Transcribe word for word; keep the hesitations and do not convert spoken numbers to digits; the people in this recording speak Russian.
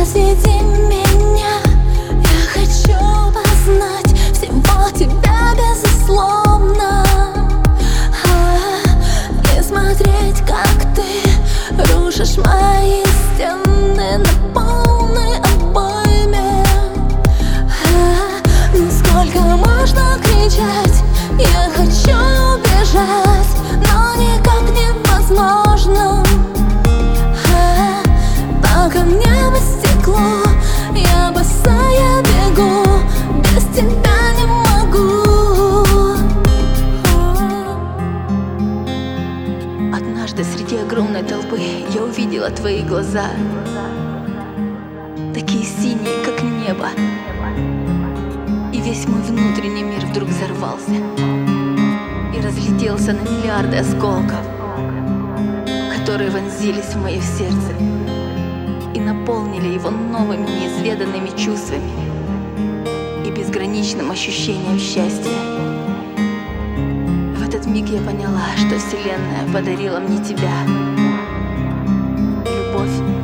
Разведи меня, я хочу познать всего тебя безусловно, а, и смотреть, как ты рушишь мои стены на полной обойме. а, ну сколько можно кричать, я хочу убежать, но никак невозможно. а, По камням и стеклу я босая бегу, без тебя не могу. Однажды среди огромной толпы я увидела твои глаза, такие синие, как небо, и весь мой внутренний мир вдруг взорвался и разлетелся на миллиарды осколков, которые вонзились в мое сердце и наполнили его новыми неизведанными чувствами и безграничным ощущением счастья. В этот миг я поняла, что Вселенная подарила мне тебя, любовь